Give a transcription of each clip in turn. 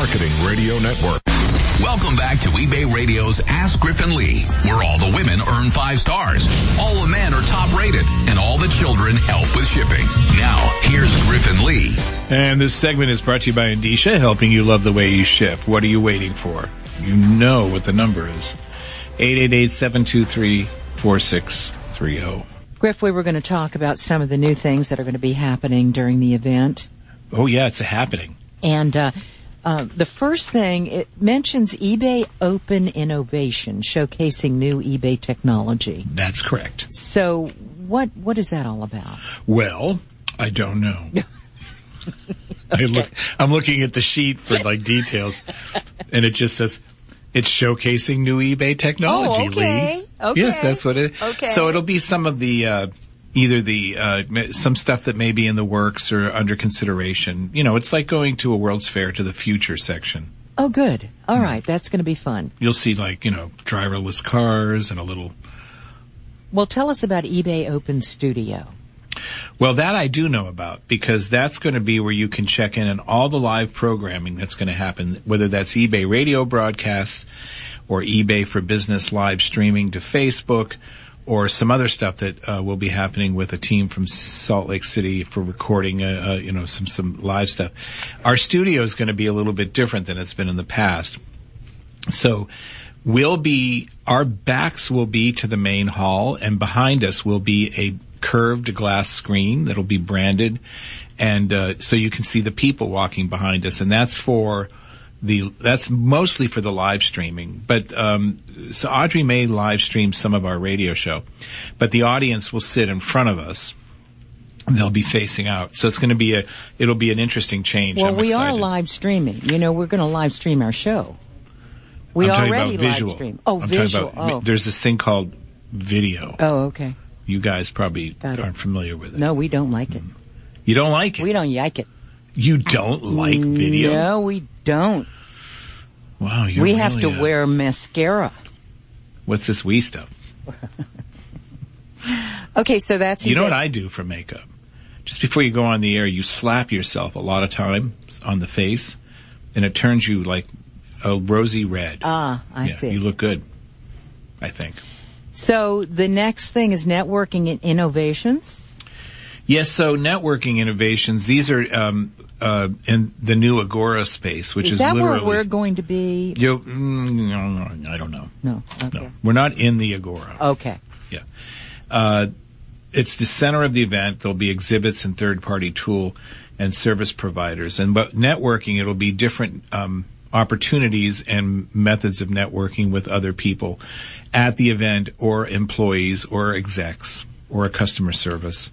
Marketing Radio Network. Welcome back to eBay Radio's Ask Griffin Lee, where all the women earn 5 stars, all the men are top rated, and all the children help with shipping. Now, here's Griffin Lee. And this segment is brought to you by Endicia, helping you love the way you ship. What are you waiting for? You know what the number is. 888-723-4630. Griff, we were going to talk about some of the new things that are going to be happening during the event. Oh, yeah, it's a happening. And the first thing, it mentions eBay Open Innovation, showcasing new eBay technology. That's correct. So what is that all about? Well, I don't know. Okay. I'm looking at the sheet for like details, and it just says it's showcasing new eBay technology. Oh, okay. Lee. Okay. Yes, that's what it is. Okay. So it'll be some of the some stuff that may be in the works or under consideration. You know, it's like going to a World's Fair to the future section. Oh, good. All right, that's going to be fun. You'll see driverless cars and a little. Well, tell us about eBay Open Studio. Well, that I do know about, because that's going to be where you can check in on all the live programming that's going to happen, whether that's eBay radio broadcasts or eBay for Business live streaming to Facebook, or some other stuff that will be happening with a team from Salt Lake City for recording, some live stuff. Our studio is going to be a little bit different than it's been in the past. So our backs will be to the main hall, and behind us will be a curved glass screen that'll be branded, and so you can see the people walking behind us, and that's mostly for the live streaming. But so Audrey may live stream some of our radio show, but the audience will sit in front of us. And they'll be facing out. So it's going to it'll be an interesting change. Well, we are live streaming. You know, we're going to live stream our show. We already live stream. Oh, visual. There's this thing called video. Oh, okay. You guys probably aren't familiar with it. No, we don't like it. You don't like it? We don't like it. You don't like video? No, we don't. Wow, we have to wear mascara. What's this we stuff? Okay, so that's... You know what I do for makeup? Just before you go on the air, you slap yourself a lot of time on the face, and it turns you like a rosy red. Ah, I see. You look good, I think. So the next thing is networking and innovations? Yes, so networking innovations, these are in the new Agora space, which is literally... Is that where we're going to be? I don't know. No, okay. No, we're not in the Agora. Okay. Yeah. It's the center of the event. There'll be exhibits and third-party tool and service providers. But networking, it'll be different opportunities and methods of networking with other people at the event, or employees or execs or a customer service.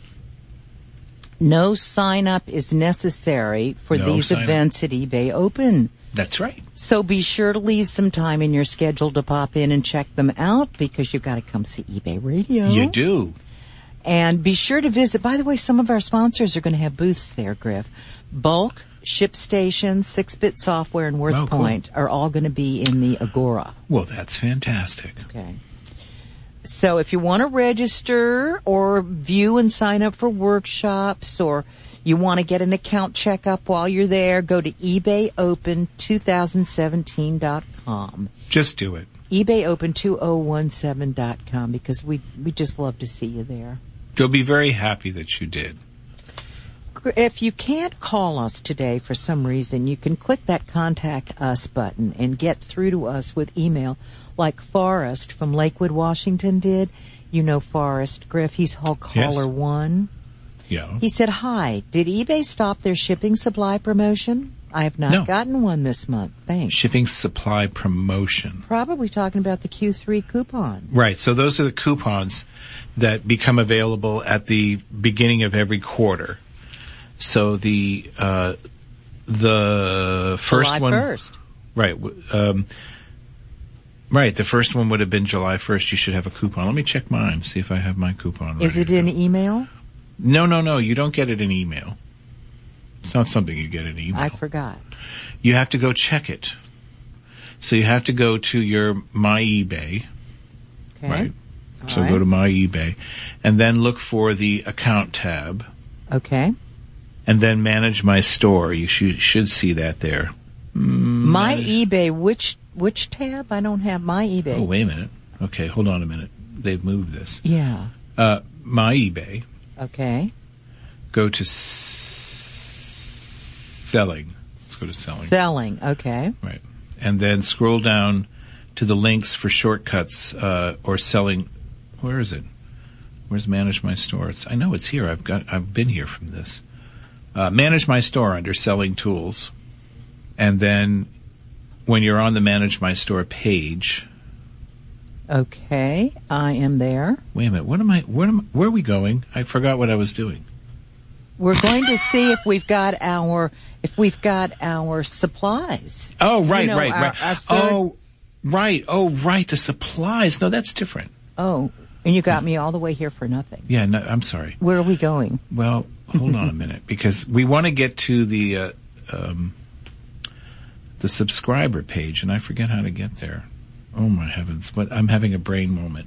No sign-up is necessary for these events at eBay Open. That's right. So be sure to leave some time in your schedule to pop in and check them out, because you've got to come see eBay Radio. You do. And be sure to visit. By the way, some of our sponsors are going to have booths there, Griff. Bulk, ShipStation, 6-Bit Software, and WorthPoint are all going to be in the Agora. Well, that's fantastic. Okay. So if you want to register or view and sign up for workshops, or you want to get an account checkup while you're there, go to ebayopen2017.com. Just do it. ebayopen2017.com, because we just love to see you there. They'll be very happy that you did. If you can't call us today for some reason, you can click that Contact Us button and get through to us with email, like Forrest from Lakewood, Washington did. You know Forrest, Griff. He's caller 1. Yeah. He said, "Hi, did eBay stop their shipping supply promotion? I have not gotten one this month. Thanks." Shipping supply promotion. Probably talking about the Q3 coupon. Right. So those are the coupons that become available at the beginning of every quarter. So the first July one, 1st. Right. Right. The first one would have been July 1st. You should have a coupon. Let me check mine. See if I have my coupon. Is it in email? No. You don't get it in email. It's not something you get in email. I forgot. You have to go check it. So you have to go to your My eBay. Okay. Right. So go to My eBay and then look for the account tab. Okay. And then manage my store. You should see that there. My eBay, which tab? I don't have my eBay. Oh, wait a minute. Okay, hold on a minute. They've moved this. Yeah. My eBay. Okay. Go to selling. Let's go to selling. Selling, okay. Right. And then scroll down to the links for shortcuts, or selling. Where is it? Where's Manage My Store? I know it's here. I've been here from this. Manage My Store under Selling Tools. And then when you're on the Manage My Store page. Okay, I am there. Wait a minute. Where are we going? I forgot what I was doing. We're going to see if we've got our supplies. Oh, right, You know, right. Right. Oh, right, the supplies. No, that's different. Oh, and you got me all the way here for nothing. Yeah, no, I'm sorry. Where are we going? Well, hold on a minute, because we want to get to the subscriber page, and I forget how to get there. Oh my heavens! But I'm having a brain moment.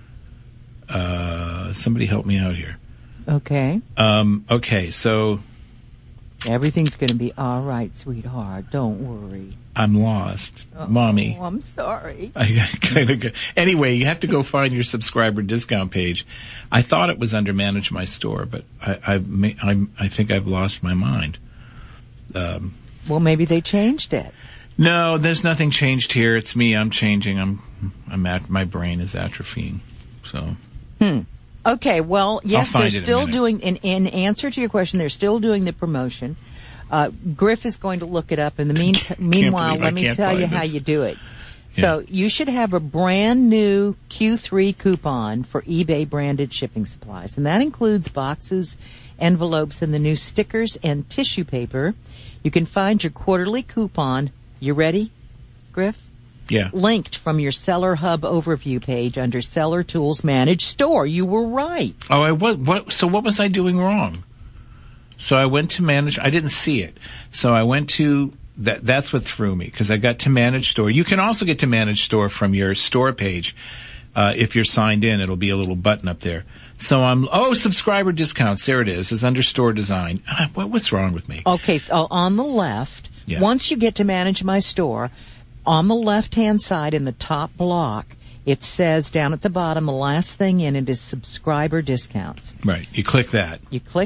Somebody help me out here. Okay. Okay, so everything's going to be all right, sweetheart. Don't worry. I'm lost, Mommy. Oh, I'm sorry. I kind of. Anyway, you have to go find your subscriber discount page. I thought it was under Manage My Store, but I think I've lost my mind. Well, maybe they changed it. No, there's nothing changed here. It's me. I'm changing. My brain is atrophying. So. Okay. Well, yes, they're still doing. In answer to your question, they're still doing the promotion. Griff is going to look it up. In the meanwhile, let me tell you how you do it. So you should have a brand new Q3 coupon for eBay branded shipping supplies, and that includes boxes, envelopes, and the new stickers and tissue paper. You can find your quarterly coupon. You ready, Griff? Yeah. Linked from your Seller Hub overview page under Seller Tools Manage Store. You were right. Oh, what? So what was I doing wrong? So I went to Manage. I didn't see it. So I went to that. That's what threw me, because I got to Manage Store. You can also get to Manage Store from your store page. If you're signed in, it'll be a little button up there. So subscriber discounts. There it is. It's under Store Design. What's wrong with me? Okay. So on the left. Yeah. Once you get to Manage My Store, on the left-hand side in the top block, it says down at the bottom, the last thing in it is subscriber discounts. Right. You click that.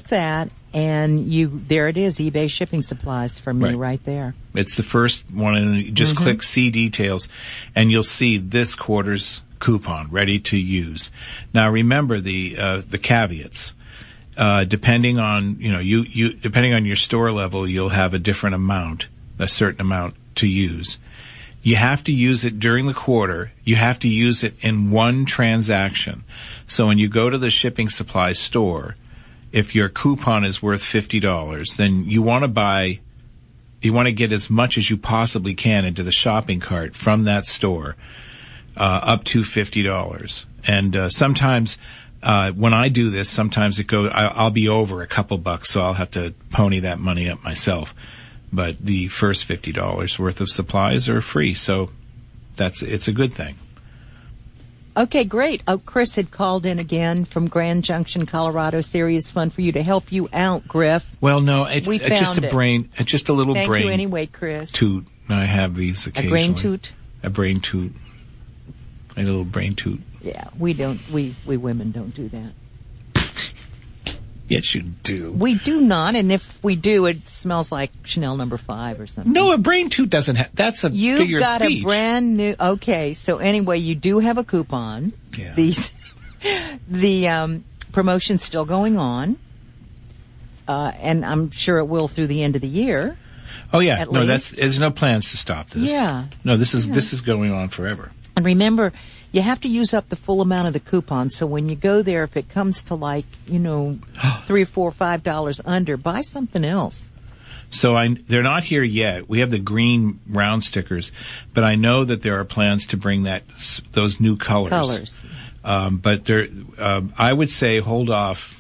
And there it is, eBay shipping supplies for me right there. It's the first one, and you just click See Details, and you'll see this quarter's coupon ready to use. Now remember the caveats. Depending on, depending on your store level, you'll have a different amount, a certain amount to use. You have to use it during the quarter. You have to use it in one transaction. So when you go to the shipping supply store, if your coupon is worth $50, then you want to get as much as you possibly can into the shopping cart from that store, up to $50. And, sometimes, when I do this, sometimes I'll be over a couple bucks, so I'll have to pony that money up myself. But the first $50 worth of supplies are free, so it's a good thing. Okay, great. Oh, Chris had called in again from Grand Junction, Colorado. Serious fun for you to help you out, Griff. Well, no, it's just a little brain. Thank you anyway, Chris. Toot. I have these occasionally. A brain toot? A brain toot. A little brain toot. Yeah, we women don't do that. Yes, you do. We do not, and if we do, it smells like Chanel No. 5 or something. No, a brain toot doesn't have, that's a figure of speech. You've got a brand new, okay, so anyway, you do have a coupon. Yeah. The promotion's still going on, and I'm sure it will through the end of the year. Oh yeah, no, there's no plans to stop this. Yeah. No, this is going on forever. And remember, you have to use up the full amount of the coupon. So when you go there, if it comes to $3 or $4 or $5 under, buy something else. So they're not here yet. We have the green round stickers, but I know that there are plans to bring those new colors. But I would say hold off,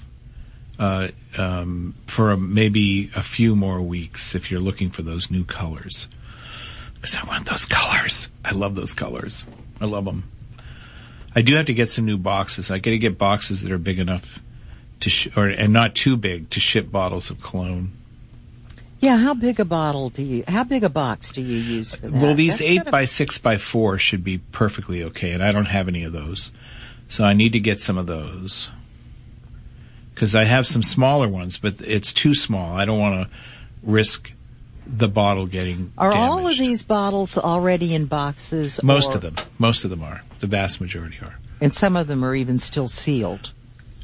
for maybe a few more weeks if you're looking for those new colors. Because I want those colors. I love those colors. I love them. I do have to get some new boxes. I got to get boxes that are big enough and not too big to ship bottles of cologne. Yeah, how big a box do you use for that? Well, these 8x6x4 should be perfectly okay, and I don't have any of those. So I need to get some of those. Because I have some smaller ones, but it's too small. I don't want to risk the bottle getting Are damaged. all of these bottles already in boxes? Most of them are. The vast majority are. And some of them are even still sealed.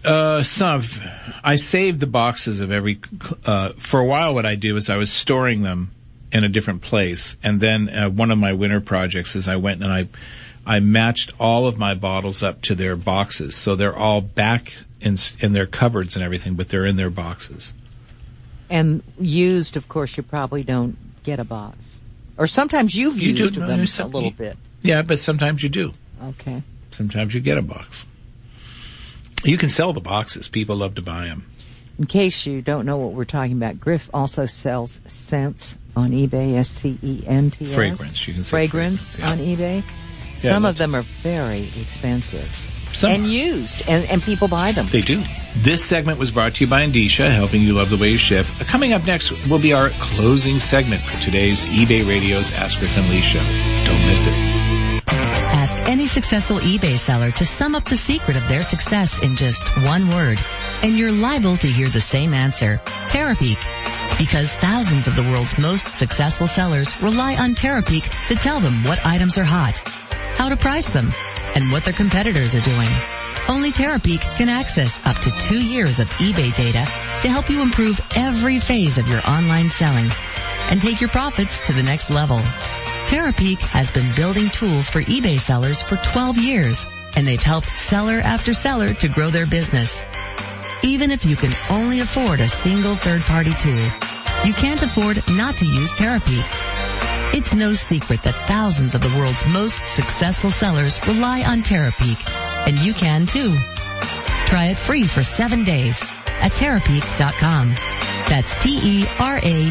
I saved the boxes of every, for a while what I do is I was storing them in a different place. And then, one of my winter projects is I went and I matched all of my bottles up to their boxes. So they're all back in their cupboards and everything, but they're in their boxes. And used, of course, you probably don't get a box. Or sometimes you've used them a little bit. Yeah, but sometimes you do. Okay. Sometimes you get a box. You can sell the boxes. People love to buy them. In case you don't know what we're talking about, Griff also sells scents on eBay, SCENTS. Fragrance. You can say fragrance on eBay. Yeah, Some of them are very expensive. Some and are. used, and people buy them. They do. This segment was brought to you by Andisha, helping you love the way you ship. Coming up next will be our closing segment for today's eBay Radio's Ask Griff and Lee show. Don't miss it. Ask any successful eBay seller to sum up the secret of their success in just one word, and you're liable to hear the same answer: Terapeak. Because thousands of the world's most successful sellers rely on Terapeak to tell them what items are hot, how to price them, and what their competitors are doing. Only Terapeak can access up to 2 years of eBay data to help you improve every phase of your online selling and take your profits to the next level. Terapeak has been building tools for eBay sellers for 12 years, and they've helped seller after seller to grow their business. Even if you can only afford a single third-party tool, you can't afford not to use Terapeak. It's no secret that thousands of the world's most successful sellers rely on Terapeak, and you can too. Try it free for 7 days at Terapeak.com. That's Terapeak,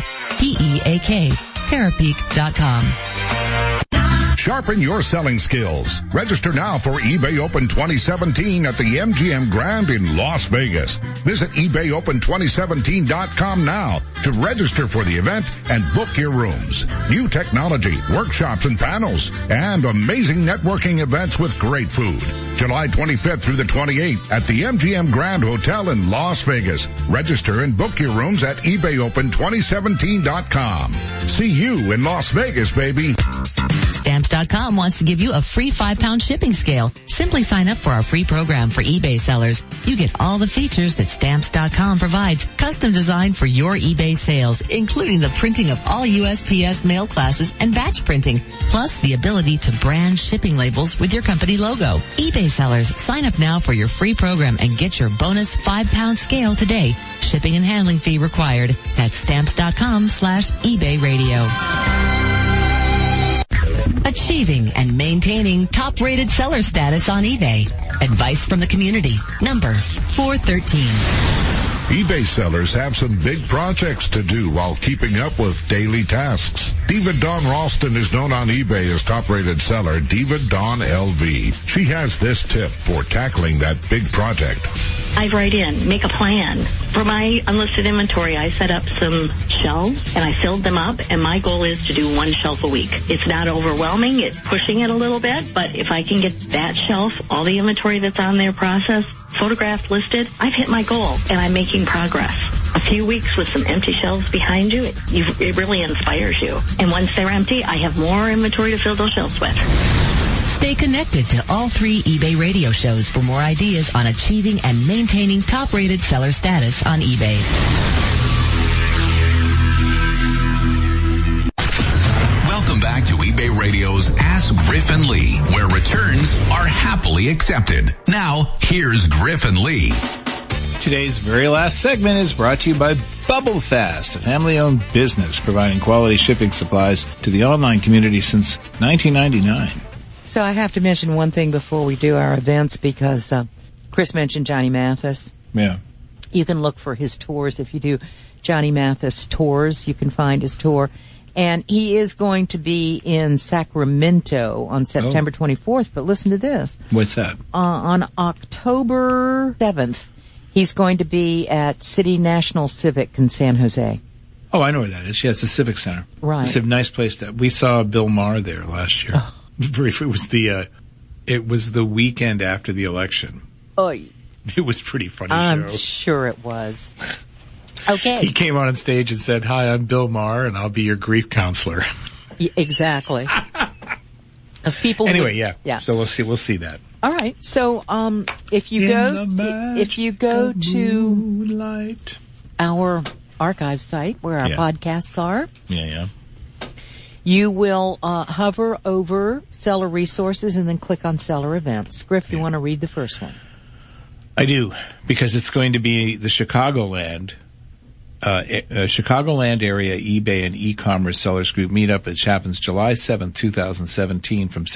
Terapeak.com. Sharpen your selling skills. Register now for eBay Open 2017 at the MGM Grand in Las Vegas. Visit eBayOpen2017.com now to register for the event and book your rooms. New technology, workshops and panels, and amazing networking events with great food. July 25th through the 28th at the MGM Grand Hotel in Las Vegas. Register and book your rooms at eBayOpen2017.com. See you in Las Vegas, baby. Stamps.com wants to give you a free 5-pound shipping scale. Simply sign up for our free program for eBay sellers. You get all the features that Stamps.com provides, custom designed for your eBay sales, including the printing of all USPS mail classes and batch printing, plus the ability to brand shipping labels with your company logo. eBay sellers, sign up now for your free program and get your bonus 5-pound scale today. Shipping and handling fee required. That's Stamps.com/eBay radio. Achieving and maintaining top-rated seller status on eBay. Advice from the community. Number 413. eBay sellers have some big projects to do while keeping up with daily tasks. Diva Dawn Ralston is known on eBay as top-rated seller Diva Dawn LV. She has this tip for tackling that big project. I write in, make a plan. For my unlisted inventory, I set up some shelves and I filled them up, and my goal is to do 1 shelf a week. It's not overwhelming, it's pushing it a little bit, but if I can get that shelf, all the inventory that's on there processed, photographed, listed, I've hit my goal and I'm making progress. A few weeks with some empty shelves behind you, it really inspires you. And once they're empty, I have more inventory to fill those shelves with. Stay connected to all 3 eBay radio shows for more ideas on achieving and maintaining top-rated seller status on eBay. Welcome back to eBay Radio's Ask Griff and Lee, where returns are happily accepted. Now, here's Griff and Lee. Today's very last segment is brought to you by Bubble Fast, a family-owned business providing quality shipping supplies to the online community since 1999. So I have to mention one thing before we do our events, because Chris mentioned Johnny Mathis. Yeah. You can look for his tours. If you do Johnny Mathis tours, you can find his tour. And he is going to be in Sacramento on September 24th. But listen to this. What's that? On October 7th, he's going to be at City National Civic in San Jose. Oh, I know where that is. Yeah, it's the Civic Center. Right. It's a nice place we saw Bill Maher there last year. Oh. It was the weekend after the election. Oh, It was a pretty funny I'm show. sure it was. Okay. He came on stage and said, "Hi, I'm Bill Maher, and I'll be your grief counselor." Yeah, exactly. As people Anyway, would- yeah. So we'll see that. All right. So, if you go to moonlight. our archive site where our Yeah. podcasts are, Yeah. you will hover over seller resources and then click on seller events. Griff, you want to read the first one? I do, because it's going to be the Chicagoland area eBay and e-commerce sellers group meetup, which happens July 7th, 2017 from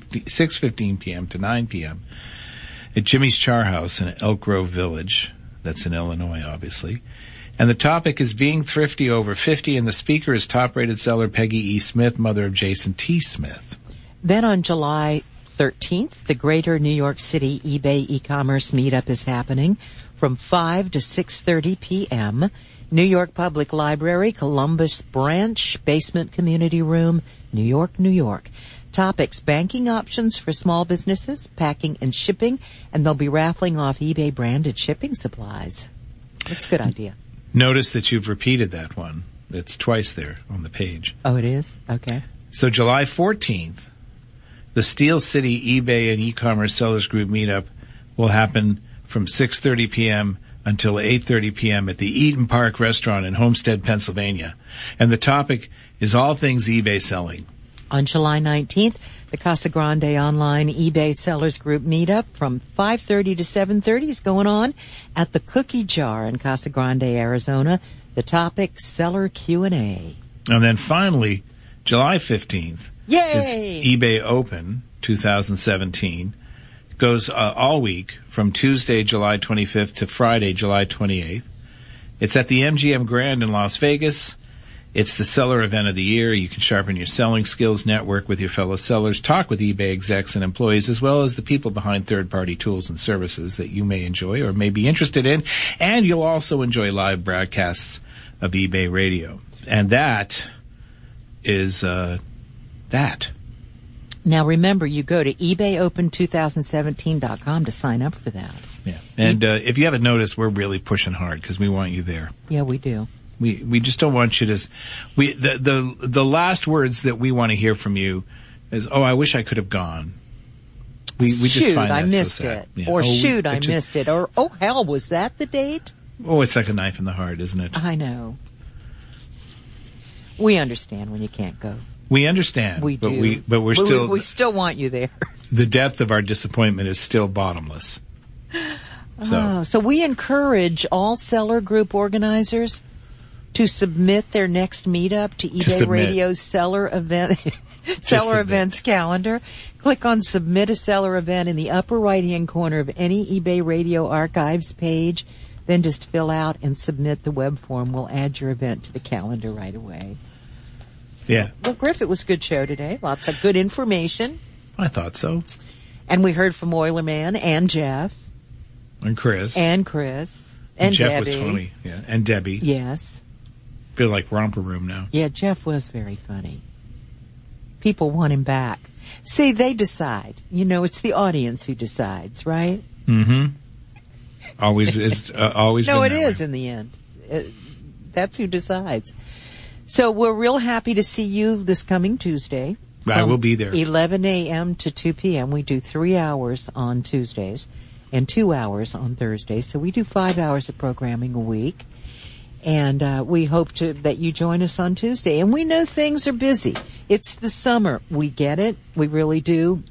6:15 p.m. to 9 p.m. at Jimmy's Char House in Elk Grove Village. That's in Illinois, obviously. And the topic is being thrifty over 50, and the speaker is top-rated seller Peggy E. Smith, mother of Jason T. Smith. Then on July 13th, the Greater New York City eBay e-commerce meetup is happening from 5 to 6:30 p.m. New York Public Library, Columbus Branch, Basement Community Room, New York, New York. Topics: banking options for small businesses, packing and shipping, and they'll be raffling off eBay branded shipping supplies. That's a good idea. Notice that you've repeated that one. It's twice there on the page. Oh, it is? Okay. So July 14th, the Steel City eBay and e-commerce sellers group meetup will happen from 6:30 p.m. until 8:30 p.m. at the Eaton Park Restaurant in Homestead, Pennsylvania. And the topic is all things eBay selling. On July 19th, the Casa Grande Online eBay Sellers Group meetup from 5:30 to 7:30 is going on at the Cookie Jar in Casa Grande, Arizona. The topic, Seller Q&A. And then finally, July 15th is Yay! eBay Open 2017. Goes all week from Tuesday, July 25th to Friday, July 28th. It's at the MGM Grand in Las Vegas. It's the seller event of the year. You can sharpen your selling skills, network with your fellow sellers, talk with eBay execs and employees, as well as the people behind third-party tools and services that you may enjoy or may be interested in. And you'll also enjoy live broadcasts of eBay Radio. And that is that. Now remember, you go to ebayopen2017.com to sign up for that. Yeah. And if you haven't noticed, we're really pushing hard because we want you there. Yeah, we do. We just don't want you to. The last words that we want to hear from you is, "Oh, I wish I could have gone." We just Shoot, find that I missed so sad. it. Yeah. Or Oh, shoot, I missed it. Or, oh hell, was that the date? Oh, it's like a knife in the heart, isn't it? I know. We understand when you can't go. We understand. We do. But we still want you there. The depth of our disappointment is still bottomless. So we encourage all seller group organizers to submit their next meetup to eBay Radio's seller events calendar. Click on Submit a Seller Event in the upper right-hand corner of any eBay Radio archives page. Then just fill out and submit the web form. We'll add your event to the calendar right away. So, yeah. Well, Griff, it was a good show today. Lots of good information. I thought so. And we heard from Oilerman and Jeff. And Chris. And Chris. And Jeff Debbie. was funny. Yeah. And Debbie. Yes. Feel like Romper Room now. Yeah, Jeff was very funny. People want him back. See, they decide. You know, it's the audience who decides, right? Mm-hmm. Always is. Always. No, been it that is way. in the end. That's who decides. So we're real happy to see you this coming Tuesday. I will be there. 11 a.m. to 2 p.m. We do 3 hours on Tuesdays and 2 hours on Thursdays. So we do 5 hours of programming a week. And we hope that you join us on Tuesday. And we know things are busy. It's the summer. We get it. We really do.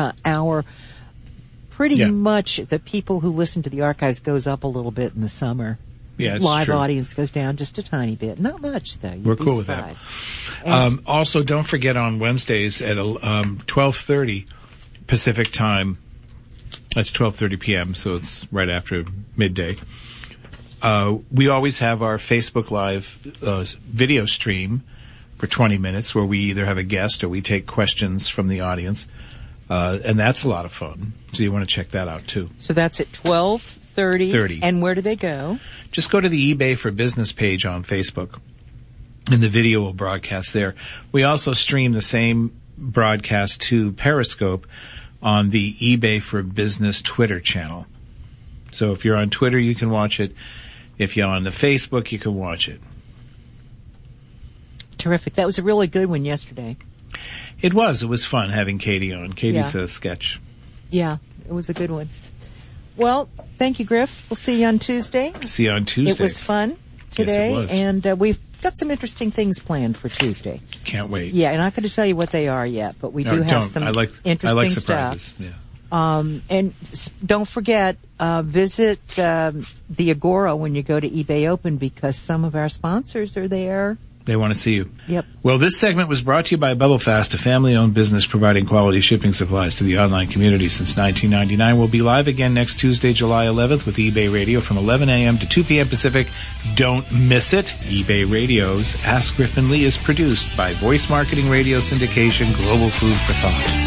Pretty much the people who listen to the archives goes up a little bit in the summer. Yeah, it's Live true. audience goes down just a tiny bit. Not much, though. We're cool with that. Also, don't forget on Wednesdays at 12:30 Pacific time. That's 12:30 p.m., so it's right after midday. We always have our Facebook Live video stream for 20 minutes where we either have a guest or we take questions from the audience. And that's a lot of fun. So you want to check that out, too. So that's at 12:30. 30. And where do they go? Just go to the eBay for Business page on Facebook. and the video will broadcast there. We also stream the same broadcast to Periscope on the eBay for Business Twitter channel. So if you're on Twitter, you can watch it. If you're on the Facebook, you can watch it. Terrific. That was a really good one yesterday. It was. It was fun having Katie on. Katie's a sketch. Yeah, it was a good one. Well, thank you, Griff. We'll see you on Tuesday. See you on Tuesday. It was fun today, yes, it was. And we've got some interesting things planned for Tuesday. Can't wait. Yeah, and I'm not going to tell you what they are yet, but we do have some interesting I like surprises. stuff. Yeah. And don't forget, visit the Agora when you go to eBay Open, because some of our sponsors are there. They want to see you. Yep. Well, this segment was brought to you by BubbleFast, a family-owned business providing quality shipping supplies to the online community since 1999. We'll be live again next Tuesday, July 11th with eBay Radio from 11 a.m. to 2 p.m. Pacific. Don't miss it. eBay Radio's Ask Griffin Lee is produced by Voice Marketing Radio Syndication, Global Food for Thought.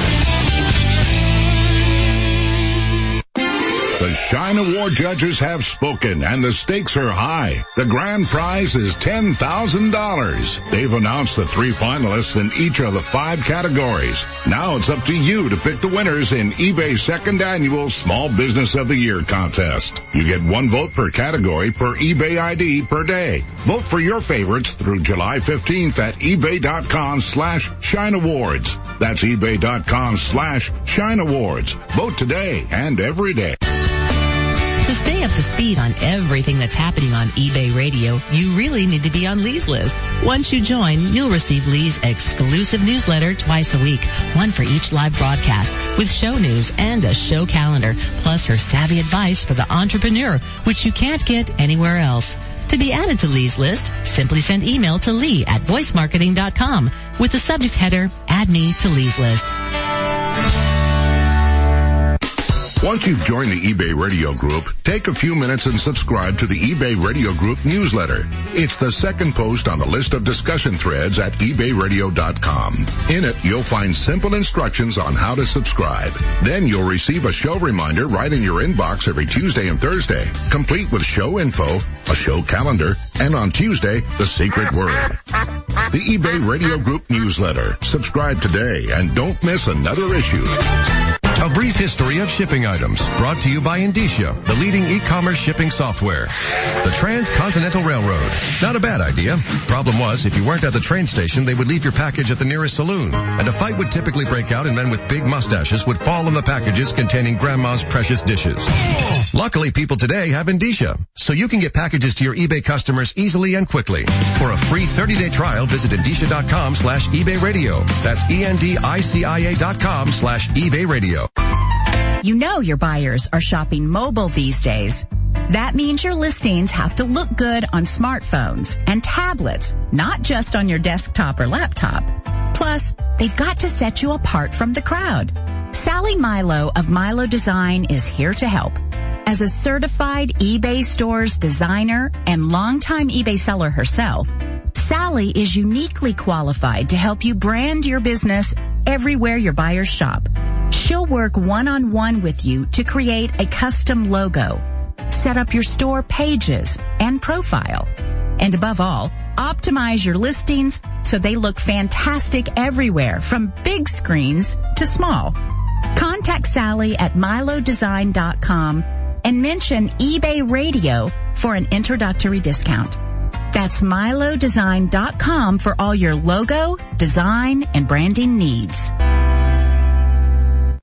The Shine Award judges have spoken, and the stakes are high. The grand prize is $10,000. They've announced the 3 finalists in each of the 5 categories. Now it's up to you to pick the winners in eBay's second annual Small Business of the Year contest. You get 1 vote per category per eBay ID per day. Vote for your favorites through July 15th at ebay.com/Shine Awards. That's ebay.com/Shine Awards. Vote today and every day. To stay up to speed on everything that's happening on eBay Radio, you really need to be on Lee's list. Once you join, you'll receive Lee's exclusive newsletter twice a week, one for each live broadcast, with show news and a show calendar, plus her savvy advice for the entrepreneur, which you can't get anywhere else. To be added to Lee's list, simply send email to lee@voicemarketing.com with the subject header, Add Me to Lee's List. Once you've joined the eBay Radio Group, take a few minutes and subscribe to the eBay Radio Group newsletter. It's the second post on the list of discussion threads at ebayradio.com. In it, you'll find simple instructions on how to subscribe. Then you'll receive a show reminder right in your inbox every Tuesday and Thursday, complete with show info, a show calendar, and on Tuesday, the secret word. The eBay Radio Group newsletter. Subscribe today and don't miss another issue. A brief history of shipping items, brought to you by Indicia, the leading e-commerce shipping software. The Transcontinental Railroad. Not a bad idea. Problem was, if you weren't at the train station, they would leave your package at the nearest saloon, and a fight would typically break out and men with big mustaches would fall on the packages containing Grandma's precious dishes. Luckily, people today have Indicia, so you can get packages to your eBay customers easily and quickly. For a free 30-day trial, visit Indicia.com/eBay Radio. That's ENDICIA.com/eBay Radio. You know your buyers are shopping mobile these days. That means your listings have to look good on smartphones and tablets, not just on your desktop or laptop. Plus, they've got to set you apart from the crowd. Sally Milo of Milo Design is here to help. As a certified eBay Stores designer and longtime eBay seller herself, Sally is uniquely qualified to help you brand your business everywhere your buyers shop. She'll work one-on-one with you to create a custom logo, set up your store pages and profile, and above all, optimize your listings so they look fantastic everywhere, from big screens to small. Contact Sally at milodesign.com and mention eBay Radio for an introductory discount. That's milodesign.com for all your logo, design, and branding needs.